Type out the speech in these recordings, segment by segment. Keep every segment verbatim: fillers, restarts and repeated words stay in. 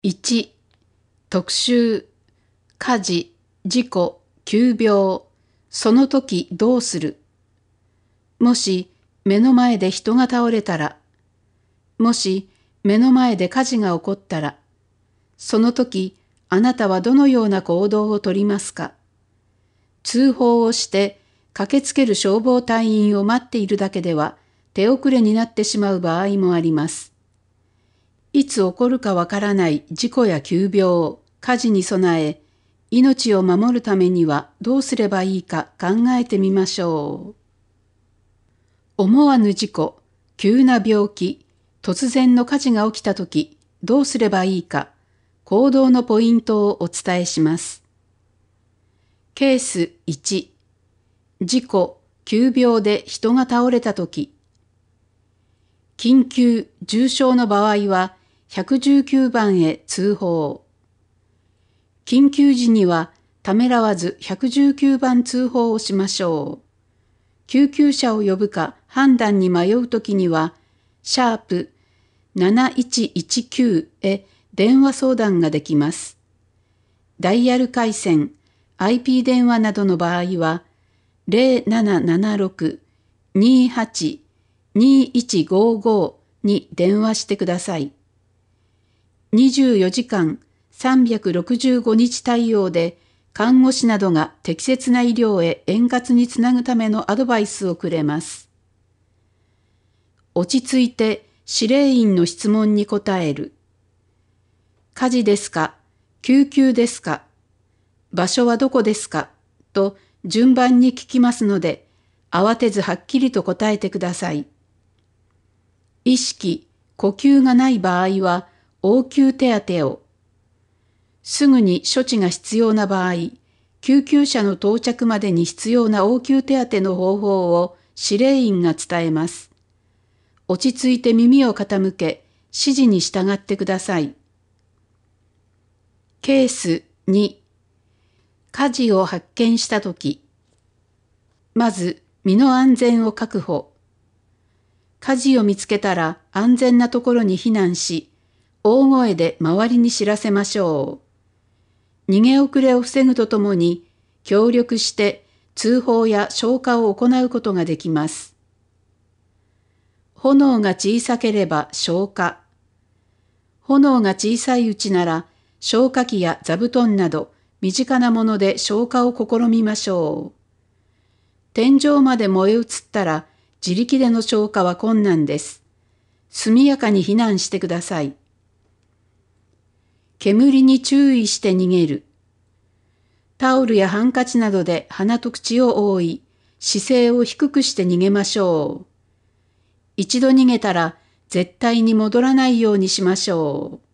いち、特集、火事、事故、急病、その時どうする。もし目の前で人が倒れたら、もし目の前で火事が起こったら、その時あなたはどのような行動をとりますか。通報をして駆けつける消防隊員を待っているだけでは手遅れになってしまう場合もあります。いつ起こるかわからない事故や急病、火事に備え、命を守るためにはどうすればいいか考えてみましょう。思わぬ事故、急な病気、突然の火事が起きたとき、どうすればいいか、行動のポイントをお伝えします。ケースいち、事故、急病で人が倒れたとき、緊急、重症の場合は、いちいちきゅうばんへ通報。緊急時にはためらわずいちいちきゅうばん通報をしましょう。救急車を呼ぶか判断に迷うときには、シャープなないちいちきゅうへ電話相談ができます。ダイヤル回線、アイピー 電話などの場合は、ゼロななななろく にーはち にーいちごごに電話してください。にじゅうよじかんさんびゃくろくじゅうごにち対応で、看護師などが適切な医療へ円滑につなぐためのアドバイスをくれます。落ち着いて指令員の質問に答える。火事ですか？救急ですか？場所はどこですか？と順番に聞きますので、慌てずはっきりと答えてください。意識、呼吸がない場合は、応急手当を。すぐに処置が必要な場合、救急車の到着までに必要な応急手当の方法を指令員が伝えます。落ち着いて耳を傾け、指示に従ってください。ケースに、火事を発見したとき、まず身の安全を確保。火事を見つけたら安全なところに避難し、大声で周りに知らせましょう。逃げ遅れを防ぐとともに、協力して通報や消火を行うことができます。炎が小さければ消火。炎が小さいうちなら、消火器や座布団など身近なもので消火を試みましょう。天井まで燃え移ったら、自力での消火は困難です。速やかに避難してください。煙に注意して逃げる。タオルやハンカチなどで鼻と口を覆い、姿勢を低くして逃げましょう。一度逃げたら絶対に戻らないようにしましょう。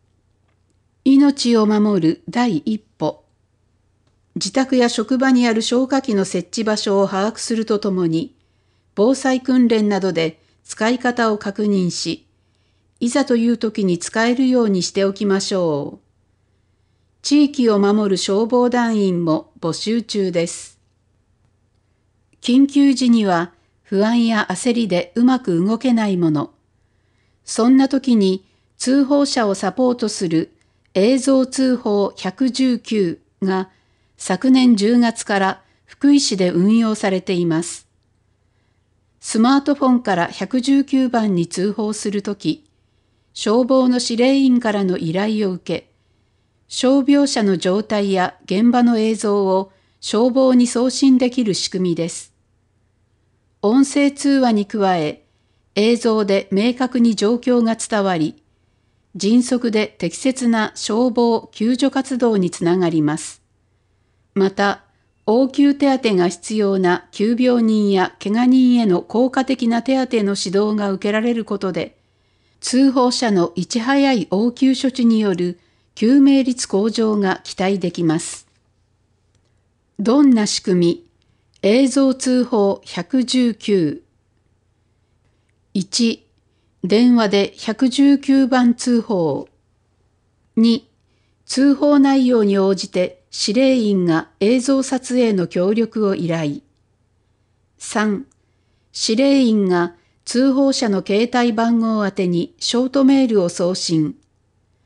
命を守る第一歩。自宅や職場にある消火器の設置場所を把握するとともに、防災訓練などで使い方を確認し、いざという時に使えるようにしておきましょう。地域を守る消防団員も募集中です。緊急時には不安や焦りでうまく動けないもの。そんな時に通報者をサポートする映像通報いちいちきゅうが昨年じゅうがつから福井市で運用されています。スマートフォンからいちいちきゅうばんに通報するとき、消防の指令員からの依頼を受け、傷病者の状態や現場の映像を消防に送信できる仕組みです。音声通話に加え、映像で明確に状況が伝わり、迅速で適切な消防・救助活動につながります。また、応急手当が必要な急病人や怪我人への効果的な手当の指導が受けられることで、通報者のいち早い応急処置による救命率向上が期待できます。どんな仕組み？映像通報いちいちきゅう。いち、電話でいちいちきゅうばん通報。に、通報内容に応じて指令員が映像撮影の協力を依頼。さん、指令員が通報者の携帯番号宛てにショートメールを送信。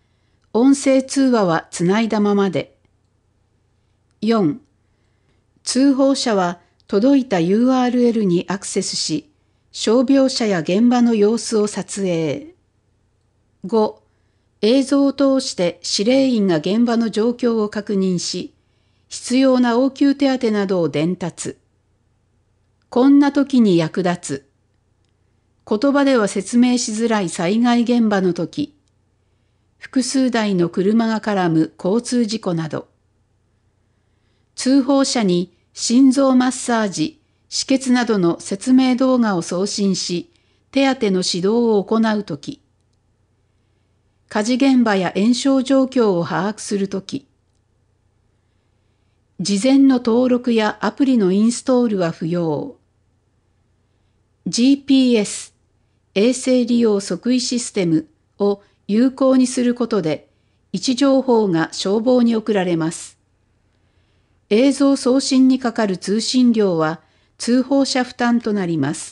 音声通話はつないだままで。よん、通報者は届いた ユーアールエル にアクセスし、傷病者や現場の様子を撮影。ご、映像を通して指令員が現場の状況を確認し、必要な応急手当などを伝達。こんな時に役立つ。言葉では説明しづらい災害現場の時。複数台の車が絡む交通事故など。通報者に心臓マッサージ、止血などの説明動画を送信し、手当の指導を行うとき。火事現場や延焼状況を把握するとき。事前の登録やアプリのインストールは不要。ジーピーエス、衛星利用測位システムを有効にすることで、位置情報が消防に送られます。映像送信にかかる通信料は通報者負担となります。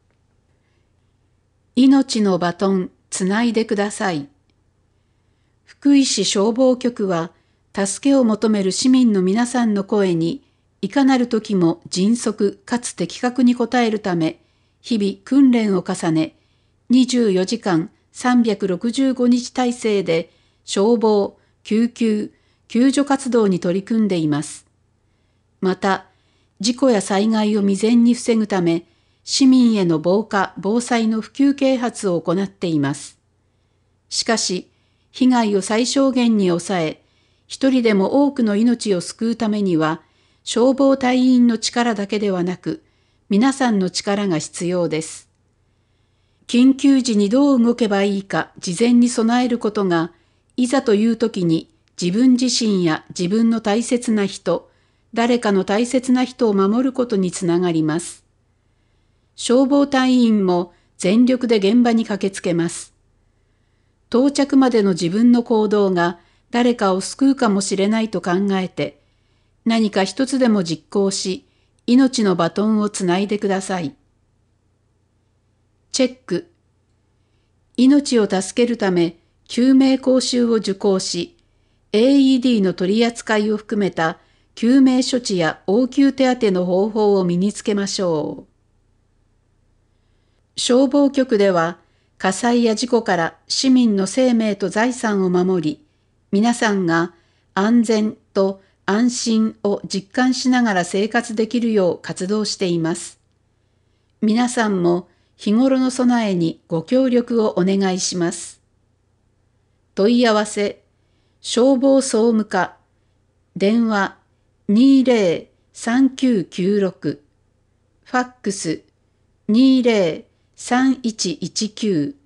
命のバトンつないでください。福井市消防局は、助けを求める市民の皆さんの声に、いかなる時も迅速かつ的確に応えるため、日々訓練を重ね、にじゅうよじかんさんびゃくろくじゅうごにち体制で消防、救急、救助活動に取り組んでいます。また、事故や災害を未然に防ぐため、市民への防火・防災の普及啓発を行っています。しかし、被害を最小限に抑え、一人でも多くの命を救うためには、消防隊員の力だけではなく、皆さんの力が必要です。緊急時にどう動けばいいか事前に備えることが、いざという時に自分自身や自分の大切な人、誰かの大切な人を守ることにつながります。消防隊員も全力で現場に駆けつけます。到着までの自分の行動が誰かを救うかもしれないと考えて、何か一つでも実行し、命のバトンをつないでください。チェック。命を助けるため、救命講習を受講し、エーイーディー の取り扱いを含めた救命処置や応急手当の方法を身につけましょう。消防局では、火災や事故から市民の生命と財産を守り、皆さんが安全と安心を実感しながら生活できるよう活動しています。皆さんも日頃の備えにご協力をお願いします。問い合わせ、消防総務課、電話 にーぜろ さんきゅうきゅうろく、ファックス にーぜろ さんいちいちきゅう